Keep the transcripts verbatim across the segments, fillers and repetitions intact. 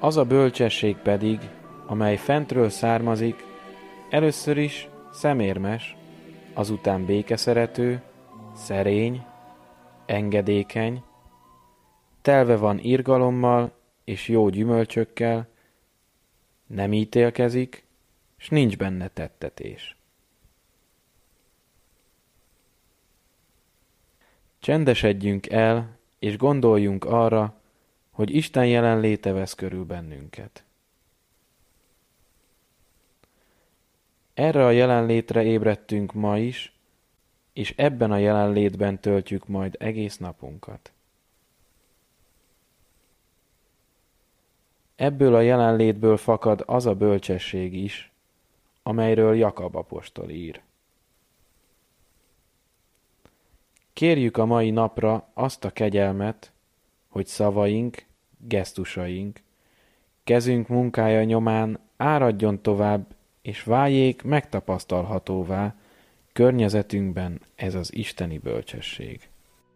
Az a bölcsesség pedig, amely fentről származik, először is szemérmes, azután békeszerető, szerény, engedékeny, telve van irgalommal és jó gyümölcsökkel, nem ítélkezik, s nincs benne tettetés. Csendesedjünk el, és gondoljunk arra, hogy Isten jelenléte vesz körül bennünket. Erre a jelenlétre ébredtünk ma is, és ebben a jelenlétben töltjük majd egész napunkat. Ebből a jelenlétből fakad az a bölcsesség is, amelyről Jakab apostol ír. Kérjük a mai napra azt a kegyelmet, hogy szavaink, gesztusaink, kezünk munkája nyomán áradjon tovább, és váljék megtapasztalhatóvá környezetünkben ez az isteni bölcsesség.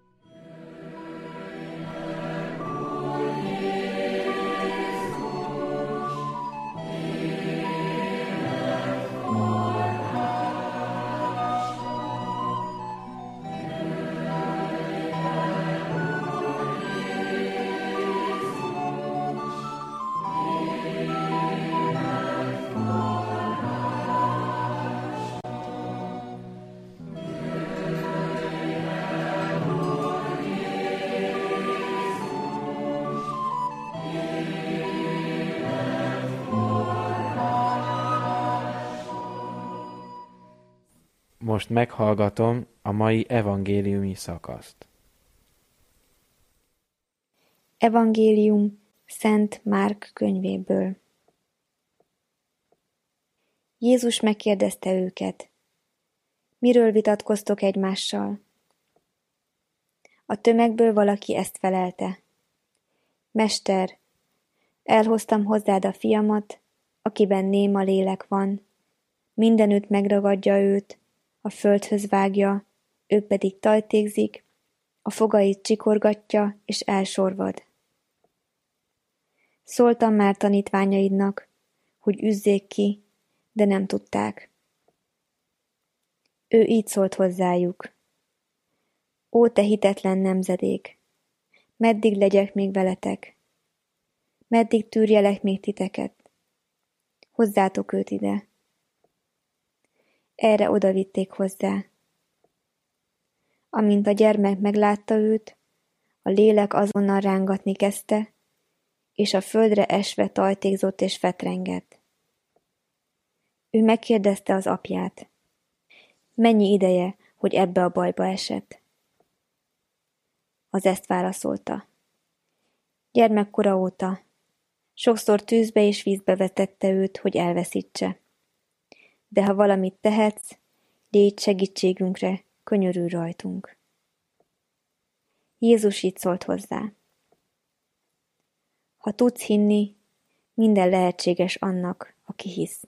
Most meghallgatom a mai evangéliumi szakaszt. Evangélium Szent Márk könyvéből. Jézus megkérdezte őket: miről vitatkoztok egymással? A tömegből valaki ezt felelte: Mester, elhoztam hozzád a fiamat, akiben néma lélek van, mindenütt megragadja őt, a földhöz vágja, ő pedig tajtékzik, a fogait csikorgatja és elsorvad. Szóltam már tanítványaidnak, hogy üzzék ki, de nem tudták. Ő így szólt hozzájuk: Ó, te hitetlen nemzedék! Meddig legyek még veletek? Meddig tűrjelek még titeket? Hozzátok őt ide. Erre odavitték hozzá. Amint a gyermek meglátta őt, a lélek azonnal rángatni kezdte, és a földre esve tajtékzott és fetrengett. Ő megkérdezte az apját: mennyi ideje, hogy ebbe a bajba esett? Az ezt válaszolta: gyermekkora óta, sokszor tűzbe és vízbe vetette őt, hogy elveszítse. De ha valamit tehetsz, légy segítségünkre, könyörülj rajtunk. Jézus így szólt hozzá: ha tudsz hinni, minden lehetséges annak, aki hisz.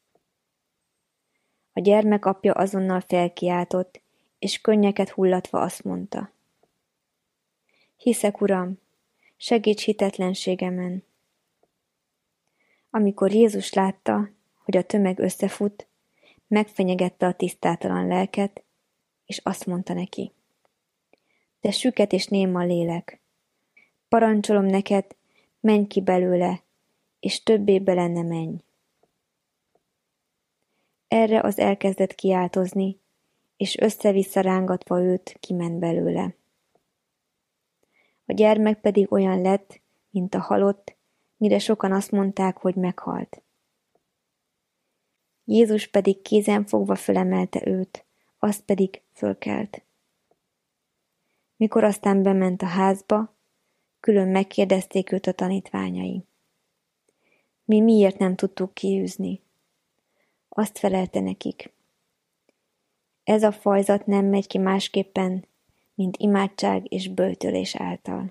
A gyermek apja azonnal felkiáltott, és könnyeket hullatva azt mondta: hiszek, Uram, segíts hitetlenségemen. Amikor Jézus látta, hogy a tömeg összefut, megfenyegette a tisztátalan lelket, és azt mondta neki: te süket és néma lélek, parancsolom neked, menj ki belőle, és többé bele ne menj. Erre az elkezdett kiáltozni, és össze-vissza rángatva őt kiment belőle. A gyermek pedig olyan lett, mint a halott, mire sokan azt mondták, hogy meghalt. Jézus pedig kézen fogva fölemelte őt, azt pedig fölkelt. Mikor aztán bement a házba, külön megkérdezték őt a tanítványai: mi miért nem tudtuk kiűzni? Azt felelte nekik: ez a fajzat nem megy ki másképpen, mint imádság és böjtölés által.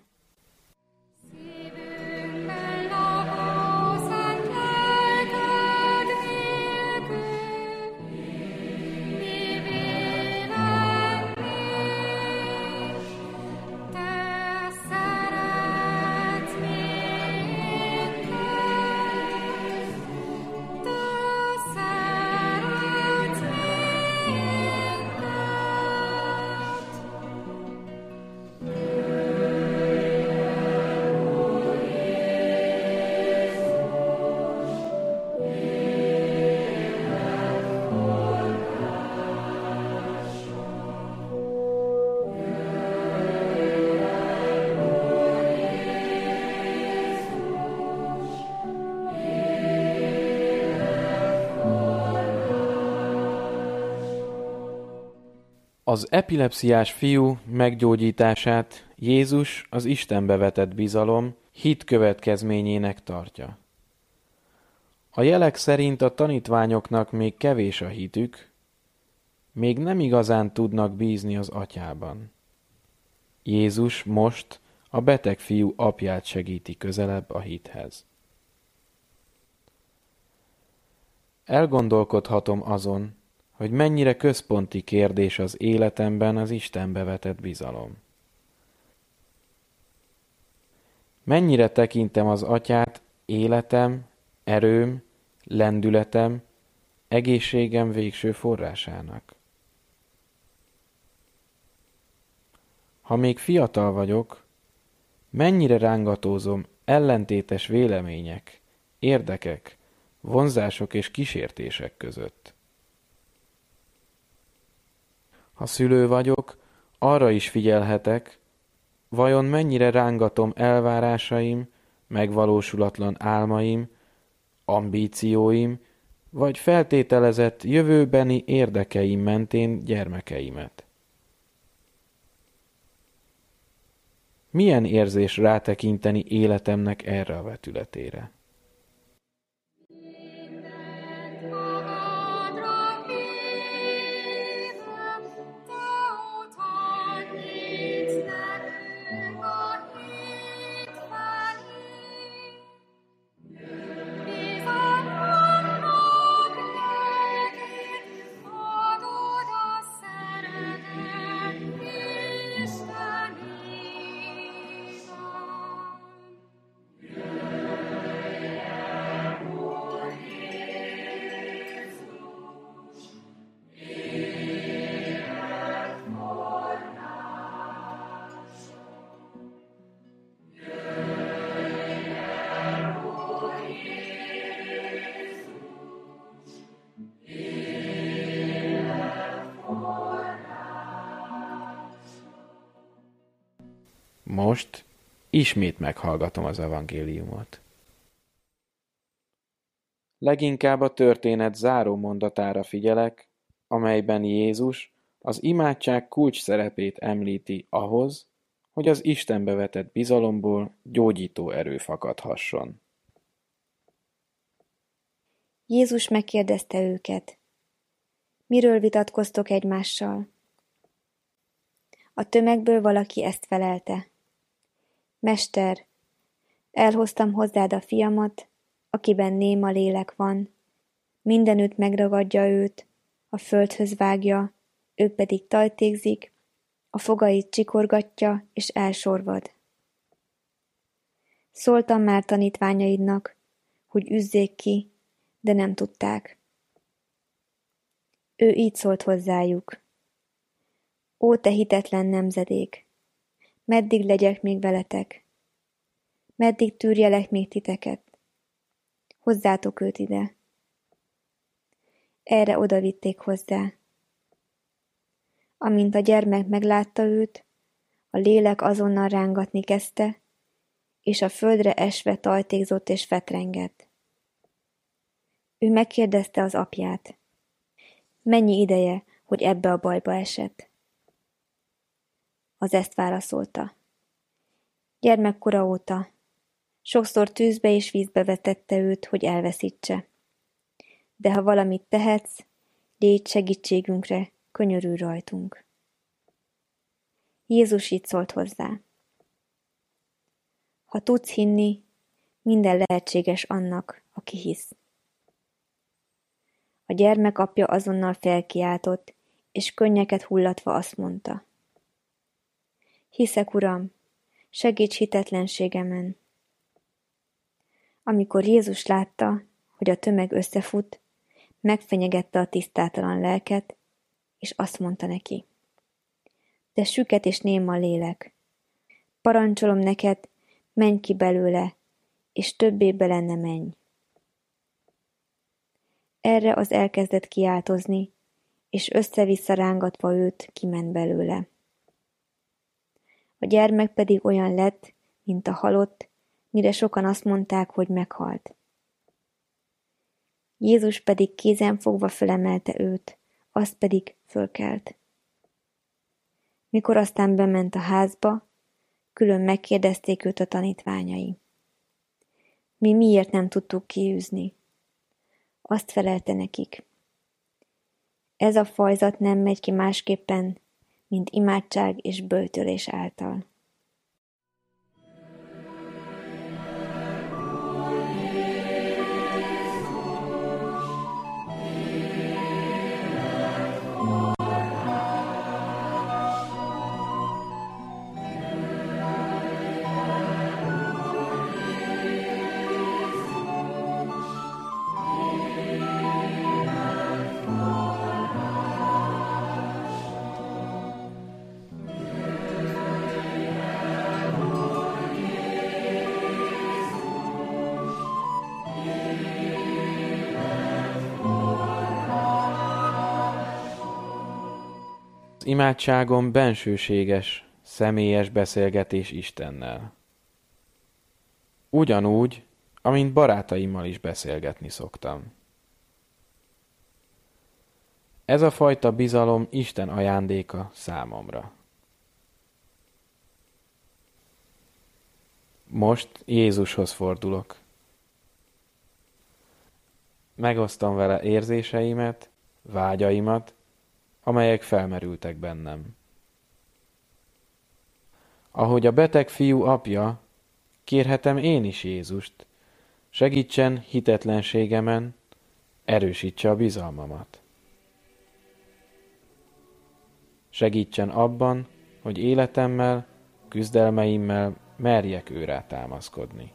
Te szeretsz minket. Az epilepsziás fiú meggyógyítását Jézus az Istenbe vetett bizalom hit következményének tartja. A jelek szerint a tanítványoknak még kevés a hitük, még nem igazán tudnak bízni az atyában. Jézus most a beteg fiú apját segíti közelebb a hithez. Elgondolkodhatom azon, hogy mennyire központi kérdés az életemben az Istenbe vetett bizalom. Mennyire tekintem az atyát életem, erőm, lendületem, egészségem végső forrásának. Ha még fiatal vagyok, mennyire rángatózom ellentétes vélemények, érdekek, vonzások és kísértések között. Ha szülő vagyok, arra is figyelhetek, vajon mennyire rángatom elvárásaim, megvalósulatlan álmaim, ambícióim, vagy feltételezett jövőbeni érdekeim mentén gyermekeimet. Milyen érzés rátekinteni életemnek erre a vetületére? Most ismét meghallgatom az evangéliumot. Leginkább a történet záró mondatára figyelek, amelyben Jézus az imádság kulcs szerepét említi ahhoz, hogy az Istenbe vetett bizalomból gyógyító erő fakadhasson. Jézus megkérdezte őket: miről vitatkoztok egymással? A tömegből valaki ezt felelte: Mester, elhoztam hozzád a fiamat, akiben néma lélek van. Mindenütt megragadja őt, a földhöz vágja, ő pedig tajtékzik, a fogait csikorgatja és elsorvad. Szóltam már tanítványaidnak, hogy üzzék ki, de nem tudták. Ő így szólt hozzájuk: Ó, te hitetlen nemzedék! Meddig legyek még veletek? Meddig tűrjelek még titeket? Hozzátok őt ide. Erre odavitték hozzá. Amint a gyermek meglátta őt, a lélek azonnal rángatni kezdte, és a földre esve tajtékzott és fetrengett. Ő megkérdezte az apját: mennyi ideje, hogy ebbe a bajba esett? Az ezt válaszolta: gyermekkora óta. Sokszor tűzbe és vízbe vetette őt, hogy elveszítse. De ha valamit tehetsz, légy segítségünkre, könyörülj rajtunk. Jézus így szólt hozzá: ha tudsz hinni, minden lehetséges annak, aki hisz. A gyermek apja azonnal felkiáltott, és könnyeket hullatva azt mondta: hiszek, Uram, segíts hitetlenségemen. Amikor Jézus látta, hogy a tömeg összefut, megfenyegette a tisztátalan lelket, és azt mondta neki: de süket és néma lélek, parancsolom neked, menj ki belőle, és többé bele ne menj. Erre az elkezdett kiáltozni, és össze-vissza rángatva őt kiment belőle. A gyermek pedig olyan lett, mint a halott, mire sokan azt mondták, hogy meghalt. Jézus pedig kézen fogva fölemelte őt, azt pedig fölkelt. Mikor aztán bement a házba, külön megkérdezték őt a tanítványai. Mi miért nem tudtuk kiűzni? Azt felelte nekik. Ez a fajzat nem megy ki másképpen, mint imádság és böjtölés által. Az imádságom bensőséges, személyes beszélgetés Istennel. Ugyanúgy, amint barátaimmal is beszélgetni szoktam. Ez a fajta bizalom Isten ajándéka számomra. Most Jézushoz fordulok. Megosztom vele érzéseimet, vágyaimat, amelyek felmerültek bennem. Ahogy a beteg fiú apja, kérhetem én is Jézust, segítsen hitetlenségemen, erősítse a bizalmamat. Segítsen abban, hogy életemmel, küzdelmeimmel merjek őrá támaszkodni.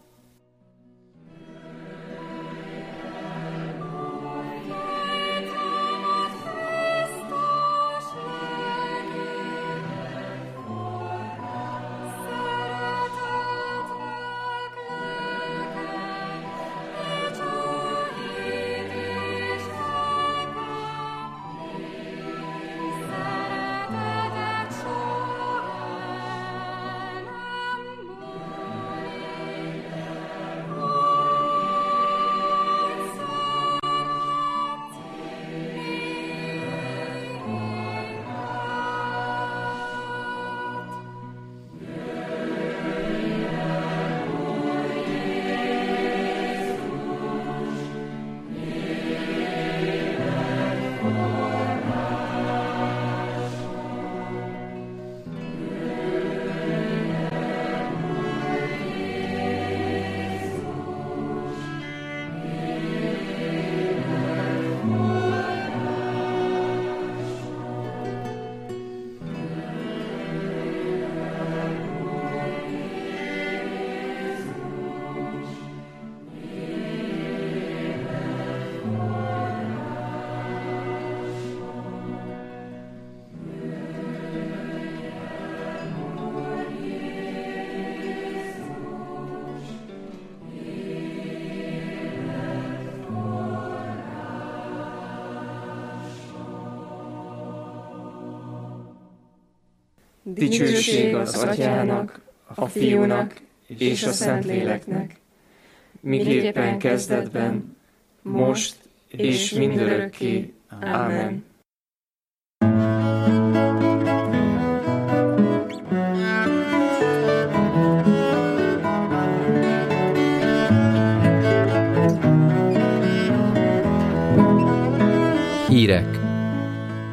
Dicsőség az Atyának, a Fiúnak és a Szentléleknek, miképpen kezdetben, most és mindörökké. Ámen. Hírek.